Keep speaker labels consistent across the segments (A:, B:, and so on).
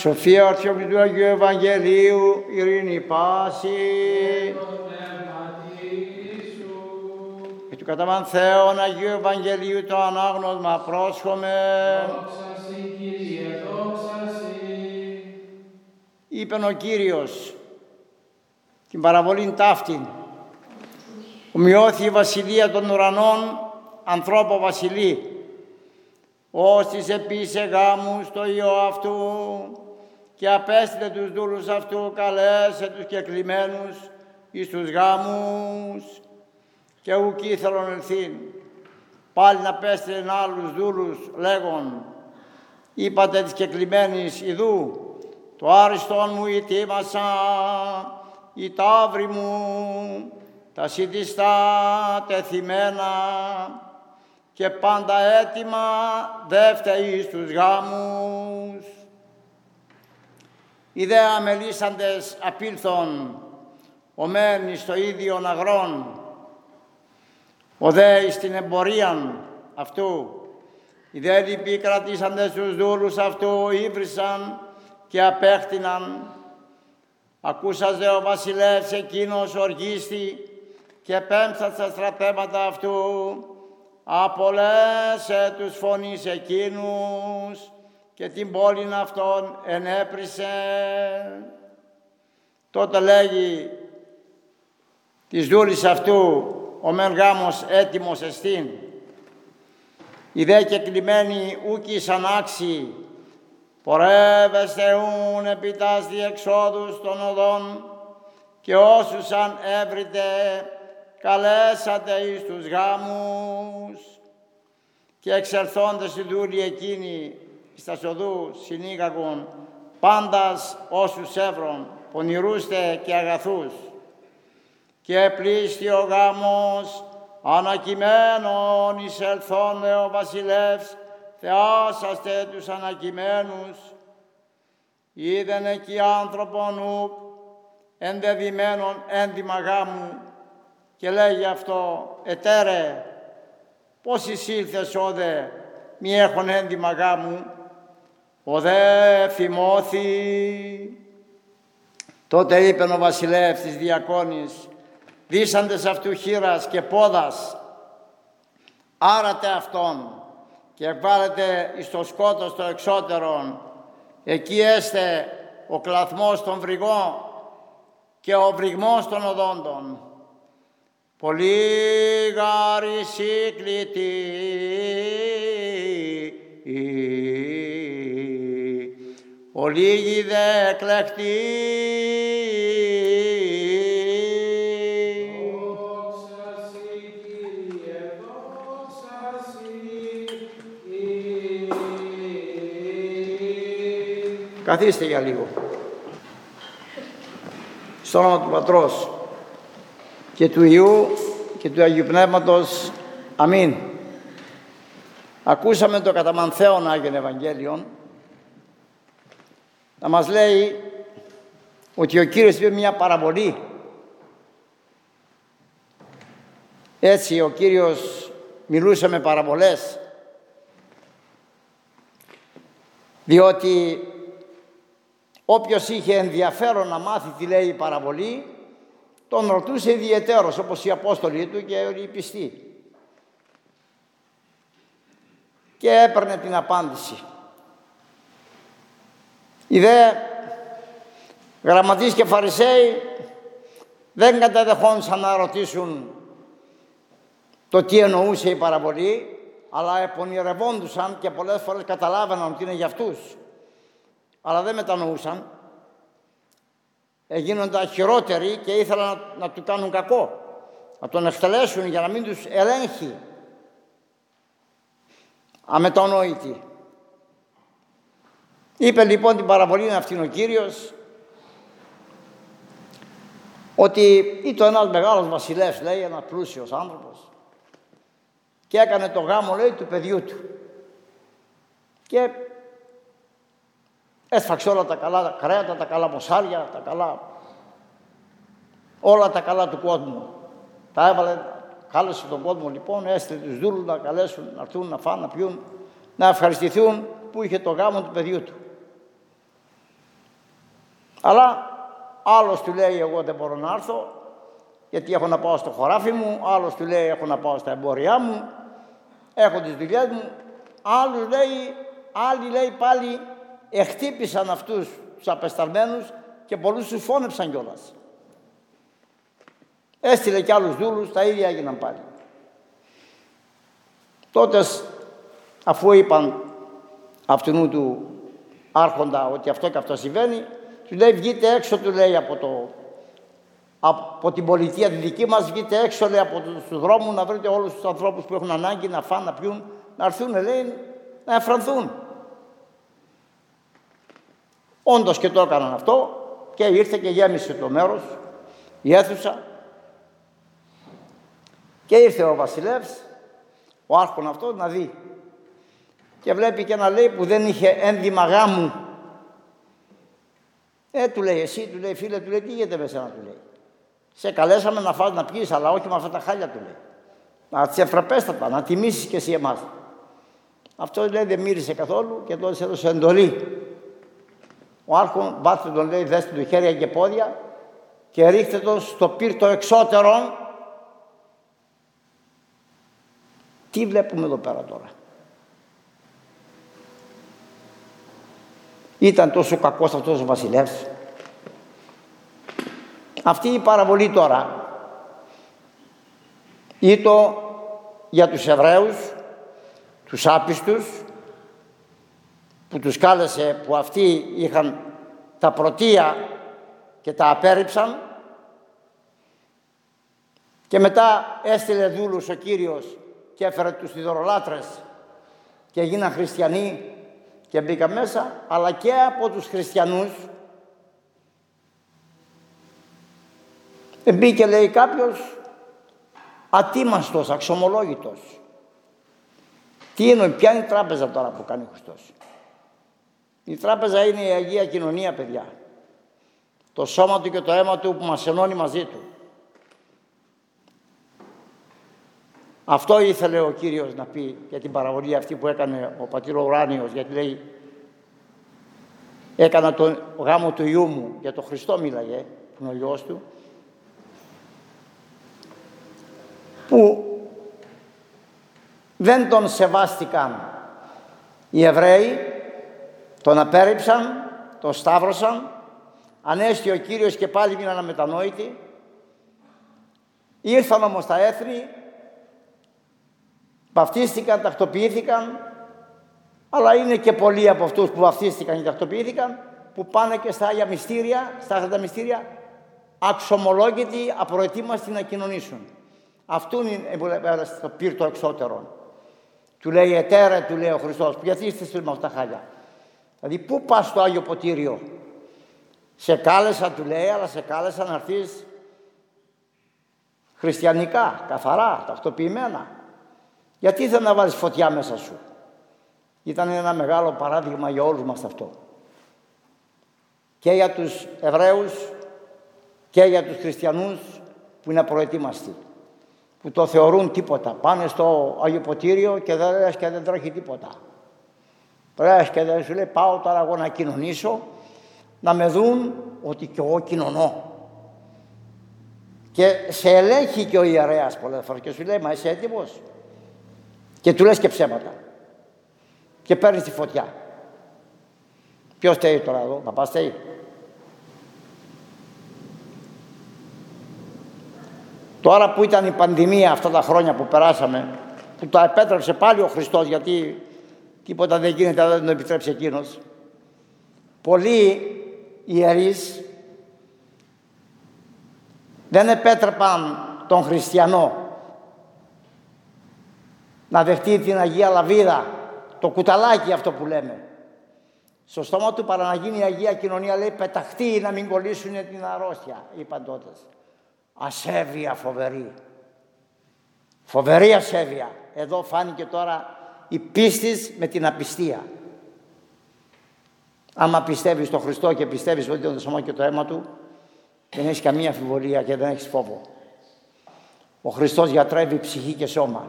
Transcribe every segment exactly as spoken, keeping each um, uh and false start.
A: Σοφία ορθιόπη του Αγίου Ευαγγελίου, ειρήνη πάση. Και του καταμάν Θεόν Αγίου Ευαγγελίου το ανάγνωσμα πρόσχομαι.
B: Δόξα σοι, Κύριε, δόξα σοι.
A: Είπεν ο Κύριος την παραβολήν ταύτην. Ομοιώθη η βασιλεία των ουρανών ανθρώπο βασιλεί. Ώστις επίησε γάμους το Υιό αυτού και απέστειλε τους δούλους αυτού, καλέσε τους κεκλημένους εις τους γάμους και ουκ ήθελον ελθύν. Πάλι να πέστειλεν άλλους δούλους λέγον, είπατε της κεκλημένης ιδού, το άριστον μου ητήμασα, η ταύρη μου, τα σιτιστά τεθυμένα και πάντα έτοιμα δεύτε εις τους γάμους. Οι δε αμελήσαντες απήλθον, ο μεν εις το ίδιον αγρόν, ο δε εις την εμπορίαν αυτού. Οι δε λοιποί κρατήσαντες τους δούλους αυτού, ήβρισαν και απέχτηναν. Ακούσαζε ο βασιλεύς εκείνος οργίστη και πέμψα στα στρατεύματα αυτού, απολέσε τους φωνείς εκείνους και την πόλην αυτών ενέπρισε. Τότε λέγει της δούλης αυτού, ο μεν γάμος έτοιμος εστίν. Οι δε κεκλημένοι ούκ ήσαν άξιοι, πορεύεστε ούν επί τας διεξόδους των οδών και όσους αν έβριτε καλέσατε εις τους γάμους. Και εξελθόντες οι δούλοι εκείνοι εις τα οδού συνήγαγον πάντας όσους έβρον, πονηρούστε και αγαθούς. Και πλήστη ο γάμος ανακειμένων εισελθόνε ο βασιλεύς, θεάσαστε τους ανακειμένους. Είδεν εκεί άνθρωπον ουκ ενδεδειμένον ένδυμα γάμου και λέγει αυτό, ετέρε, πώς εισήλθες όδε μη έχον ένδυμα γάμου. Ο δε θυμώθη. Τότε είπεν ο βασιλεύς της διακόνης, δίσαντες αυτού χείρας και πόδας, άρατε αυτόν και βάλετε εις το σκότος το εξώτερον, εκεί έστε ο κλαθμός των βρυγών και ο βρυγμός των οδόντων. Πολύ γάρι σύκλητη, ο λίγοι δε εκλεκτοί.
B: Δόξα σοι, Κύριε, δόξα σοι.
A: Καθίστε για λίγο. Στο όνομα του Πατρός και του Υιού και του Αγίου Πνεύματος. Αμήν. Ακούσαμε το καταμανθέον Άγιον Ευαγγέλιον να μας λέει ότι ο Κύριος είπε μια παραβολή. Έτσι ο Κύριος μιλούσε με παραβολές, διότι όποιος είχε ενδιαφέρον να μάθει τι λέει η παραβολή, τον ρωτούσε ιδιαιτέρως, όπως οι Απόστολοι του και όλοι οι πιστοί. Και έπαιρνε την απάντηση. Οι δε γραμματείς και φαρισαίοι δεν καταδεχόντουσαν να ρωτήσουν το τι εννοούσε η παραβολή, αλλά επονηρευόντουσαν και πολλές φορές καταλάβαιναν ότι είναι για αυτούς, αλλά δεν μετανοούσαν. Έγινονταν χειρότεροι και ήθελαν να, να του κάνουν κακό, να τον εκτελέσουν για να μην τους ελέγχει. Αμετανόητοι. Είπε λοιπόν την παραβολή αυτήν ο Κύριος, ότι ήταν ένας μεγάλος βασιλεύς, λέει, ένας πλούσιος άνθρωπος, και έκανε το γάμο, λέει, του παιδιού του. Και έσφαξε όλα τα καλά τα κρέατα, τα καλά μοσάρια, τα καλά, όλα τα καλά του κόσμου. Τα έβαλε, κάλεσε τον κόσμο λοιπόν, έστειλε τους δούλους να καλέσουν, να έρθουν, να φάνε, να πιούν, να ευχαριστηθούν που είχε το γάμο του παιδιού του. Αλλά άλλος του λέει εγώ δεν μπορώ να έρθω γιατί έχω να πάω στο χωράφι μου, άλλος του λέει έχω να πάω στα εμπόρια μου, έχω τις δουλειές μου, άλλους λέει, άλλοι λέει πάλι εχτύπησαν αυτούς τους απεσταλμένους και πολλούς τους φώνεψαν κιόλας. Έστειλε κι άλλους δούλους, τα ίδια έγιναν πάλι. Τότε, αφού είπαν αυτού του άρχοντα ότι αυτό και αυτό συμβαίνει, του λέει βγείτε έξω, του λέει από, το, από την πολιτεία τη δική μας, βγείτε έξω λέει από τους δρόμους να βρείτε όλους τους ανθρώπους που έχουν ανάγκη να φάνε, να πιούν, να έρθουν λέει να εφρανθούν. Όντως και το έκαναν αυτό και ήρθε και γέμισε το μέρος, η αίθουσα και ήρθε ο βασιλεύς, ο άρχον αυτός να δει και βλέπει και ένα λέει που δεν είχε ένδυμα γάμου. Ε, του λέει εσύ, του λέει φίλε, του λέει τι γίνεται με σένα, του λέει. Σε καλέσαμε να φας να πιείς, αλλά όχι με αυτά τα χάλια, του λέει. Να τις εφραπέστατα, να τιμήσεις και εσύ εμάς. Αυτό λέει δεν μύρισε καθόλου και τότε έδωσε εντολή. Ο άρχον βάθε τον λέει, δέστε του χέρια και πόδια και ρίχτε τον στο πύρτο εξώτερον. Τι βλέπουμε εδώ πέρα τώρα. Ήταν τόσο κακός αυτός ο βασιλεύς. Αυτή η παραβολή τώρα ήτο για τους Εβραίους, τους άπιστους, που τους κάλεσε, που αυτοί είχαν τα πρωτεία και τα απέρριψαν και μετά έστειλε δούλους ο Κύριος και έφερε τους ειδωλολάτρες και έγιναν χριστιανοί και μπήκα μέσα, αλλά και από τους χριστιανούς μπήκε λέει κάποιος ατίμαστος, αξιωμολόγητος. Τι εννοεί, ποια είναι η τράπεζα τώρα που κάνει ο Χριστός. Η τράπεζα είναι η Αγία Κοινωνία, παιδιά. Το σώμα του και το αίμα του που μας ενώνει μαζί του. Αυτό ήθελε ο Κύριος να πει για την παραβολή αυτή που έκανε ο πατήρ Ουράνιος, γιατί λέει έκανα τον γάμο του Υιού μου, για τον Χριστό μίλαγε, που είναι ο Υιός του, που δεν τον σεβάστηκαν οι Εβραίοι, τον απέρριψαν, τον σταύρωσαν, ανέστη ο Κύριος και πάλι μείναν αμετανόητοι. Ήρθαν όμως τα έθνη, βαφτίστηκαν, τακτοποιήθηκαν, αλλά είναι και πολλοί από αυτούς που βαφτίστηκαν και τακτοποιήθηκαν, που πάνε και στα Άγια Μυστήρια, στα Άγια Μυστήρια, αξιωμολόγητοι, απροετοίμαστοι να κοινωνήσουν. Αυτούν είναι στο πύρτο εξώτερο. Του λέει ετέρε, του λέει ο Χριστός, γιατί είστε με αυτά τα χάλια. Δηλαδή, πού πας στο Άγιο Ποτήριο. Σε κάλεσα, του λέει, αλλά σε κάλεσα να έρθεις χριστιανικά, καθαρά, τακτοποιημένα. Γιατί ήθελα να βάλεις φωτιά μέσα σου. Ήταν ένα μεγάλο παράδειγμα για όλους μας αυτό. Και για τους Εβραίους και για τους χριστιανούς που είναι προετοίμαστοι. Που το θεωρούν τίποτα. Πάνε στο Άγιο Ποτήριο και δεν λες και δεν τρέχει τίποτα. Λες και δεν σου λέει πάω τώρα εγώ να κοινωνήσω, να με δουν ότι και εγώ κοινωνώ. Και σε ελέγχει και ο ιερέας πολλές φορές και σου λέει μα είσαι έτοιμος. Και του λες και ψέματα. Και παίρνεις τη φωτιά. Ποιος στέει τώρα εδώ, παπάς στέει. Τώρα που ήταν η πανδημία αυτά τα χρόνια που περάσαμε, που τα επέτρεψε πάλι ο Χριστός, γιατί τίποτα δεν γίνεται, δεν το επιτρέψει εκείνος. Πολλοί ιερείς δεν επέτρεπαν τον χριστιανό να δεχτεί την Αγία Λαβίδα, το κουταλάκι αυτό που λέμε. Στο στόμα του παρά να γίνει η Αγία Κοινωνία, λέει, πεταχτεί να μην κολλήσουν την αρρώστια, είπαν τότε. Ασέβεια φοβερή. Φοβερή ασέβεια. Εδώ φάνηκε τώρα η πίστης με την απιστία. Άμα πιστεύεις στον Χριστό και πιστεύεις ότι είναι το σώμα και το αίμα Του, δεν έχεις καμία αμφιβολία και δεν έχεις φόβο. Ο Χριστός γιατρεύει ψυχή και σώμα.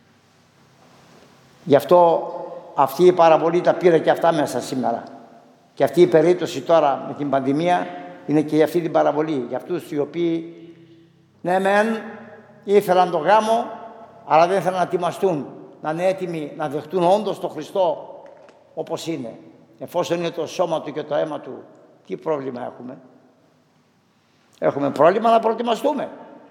A: Γι' αυτό αυτή η παραβολή τα πήρε και αυτά μέσα σήμερα. Και αυτή η περίπτωση τώρα με την πανδημία είναι και για αυτή την παραβολή. Για αυτούς οι οποίοι, ναι μεν, ήθελαν το γάμο, αλλά δεν ήθελαν να ετοιμαστούν, να είναι έτοιμοι να δεχτούν όντως τον Χριστό όπως είναι. Εφόσον είναι το σώμα Του και το αίμα Του, τι πρόβλημα έχουμε? Έχουμε πρόβλημα να προετοιμαστούμε,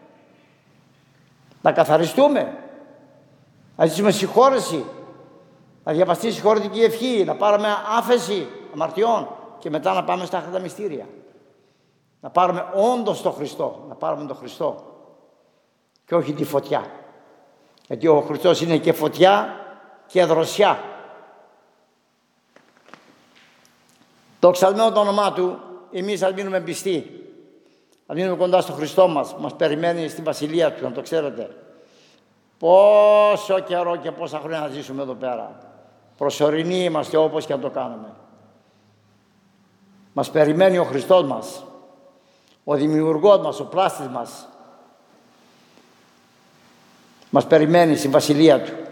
A: να καθαριστούμε, να ζήσουμε συγχώρεση, να διαβαστεί συγχωρητική ευχή, να πάρουμε άφεση αμαρτιών και μετά να πάμε στα Άγια Μυστήρια. Να πάρουμε όντως τον Χριστό, να πάρουμε τον Χριστό και όχι τη φωτιά. Γιατί ο Χριστός είναι και φωτιά και δροσιά. Το εξαλμένο το όνομά Του, εμείς ας μείνουμε πιστοί. Ας μείνουμε κοντά στο Χριστό μας, που μας περιμένει στη Βασιλεία Του, να το ξέρετε. Πόσο καιρό και πόσα χρόνια να ζήσουμε εδώ πέρα. Προσωρινοί είμαστε όπως και αν το κάνουμε. Μας περιμένει ο Χριστός μας, ο Δημιουργός μας, ο πλάστης μας. Μας περιμένει στη Βασιλεία Του.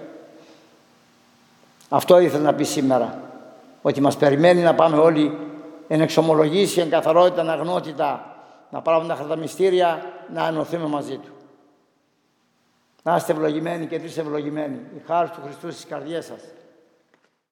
A: Αυτό ήθελα να πει σήμερα. Ότι μας περιμένει να πάμε όλοι εν εξομολογήσει, εν καθαρότητα, εν αγνότητα, να πάρουμε τα Αγία Μυστήρια, να ενωθούμε μαζί Του. Να είστε ευλογημένοι και εσείς ευλογημένοι. Η χάρη του Χριστού στις καρδιές σας.